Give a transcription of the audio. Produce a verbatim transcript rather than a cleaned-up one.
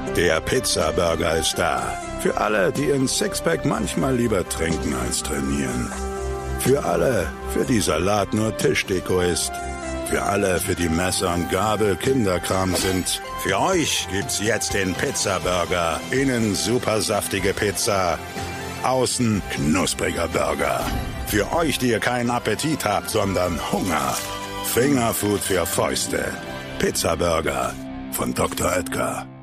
Der Pizza-Burger ist da. Für alle, die in Sixpack manchmal lieber trinken als trainieren. Für alle, für die Salat nur Tischdeko ist. Für alle, für die Messer und Gabel Kinderkram sind. Für euch gibt's jetzt den Pizza-Burger. Innen super saftige Pizza. Außen knuspriger Burger. Für euch, die ihr keinen Appetit habt, sondern Hunger. Fingerfood für Fäuste. Pizza-Burger von Doktor Oetker.